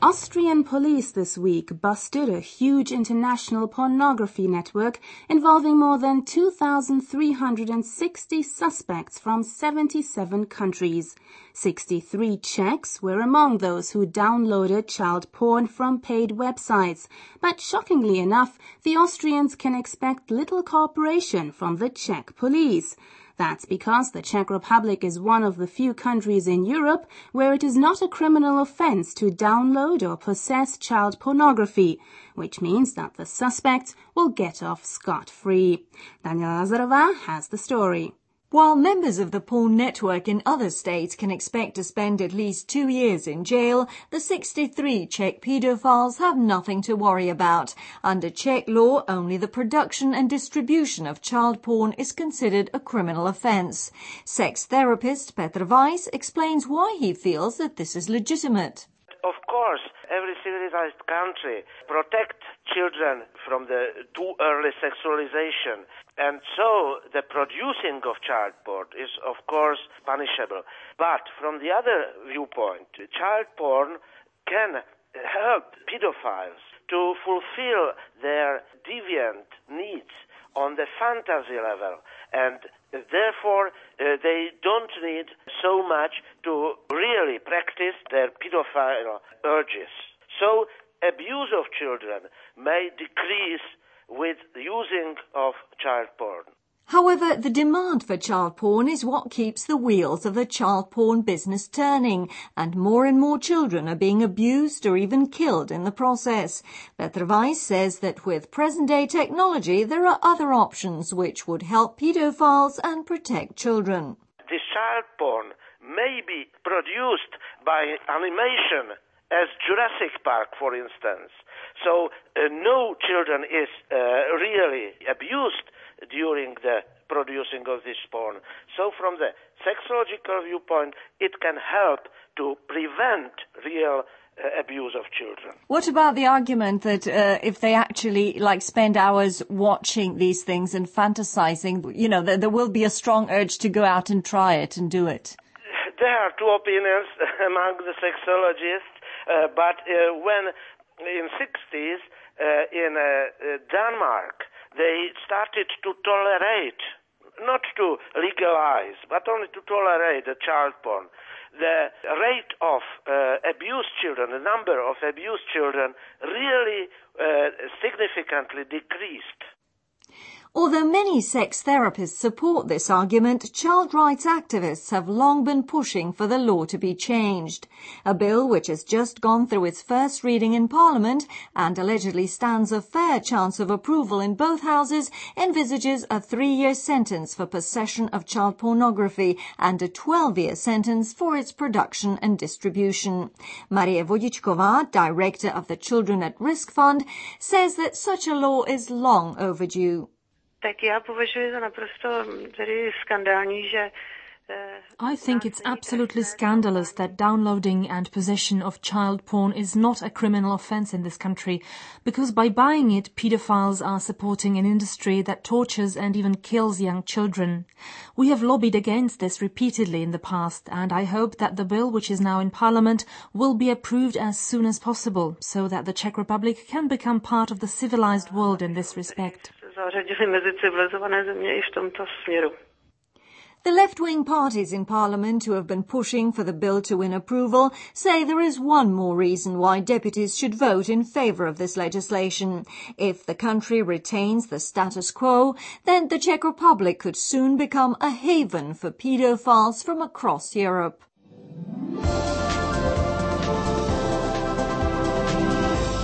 Austrian police this week busted a huge international pornography network involving more than 2,360 suspects from 77 countries. 63 Czechs were among those who downloaded child porn from paid websites. But shockingly enough, the Austrians can expect little cooperation from the Czech police. That's because the Czech Republic is one of the few countries in Europe where it is not a criminal offense to download or possess child pornography, which means that the suspects will get off scot-free. Daniela Lazarova has the story. While members of the porn network in other states can expect to spend at least 2 years in jail, the 63 Czech pedophiles have nothing to worry about. Under Czech law, only the production and distribution of child porn is considered a criminal offence. Sex therapist Petr Weiss explains why he feels that this is legitimate. Of course, every civilized country protects children from the too early sexualization. And so the producing of child porn is, of course, punishable. But from the other viewpoint, child porn can help pedophiles to fulfill their deviant needs on the fantasy level. And therefore, they don't need so much to really practice their pedophile urges. So abuse of children may decrease with using of child porn. However, the demand for child porn is what keeps the wheels of the child porn business turning, and more children are being abused or even killed in the process. Petr Weiss says that with present-day technology, there are other options which would help pedophiles and protect children. This child porn may be produced by animation, as Jurassic Park, for instance. So no children is really abused during the producing of this porn. So from the sexological viewpoint, it can help to prevent real abuse of children. What about the argument that if they actually spend hours watching these things and fantasizing, there will be a strong urge to go out and try it and do it? There are two opinions among the sexologists. But when in 60s in Denmark they started to tolerate, not to legalize, but only to tolerate the child porn, the rate of abused children, the number of abused children really significantly decreased. Although many sex therapists support this argument, child rights activists have long been pushing for the law to be changed. A bill which has just gone through its first reading in Parliament and allegedly stands a fair chance of approval in both houses envisages a 3-year sentence for possession of child pornography and a 12-year sentence for its production and distribution. Marie Vodičková, director of the Children at Risk Fund, says that such a law is long overdue. I think it's absolutely scandalous that downloading and possession of child porn is not a criminal offense in this country, because by buying it, pedophiles are supporting an industry that tortures and even kills young children. We have lobbied against this repeatedly in the past, and I hope that the bill, which is now in Parliament, will be approved as soon as possible, so that the Czech Republic can become part of the civilized world in this respect. The left-wing parties in Parliament who have been pushing for the bill to win approval say there is one more reason why deputies should vote in favour of this legislation. If the country retains the status quo, then the Czech Republic could soon become a haven for paedophiles from across Europe.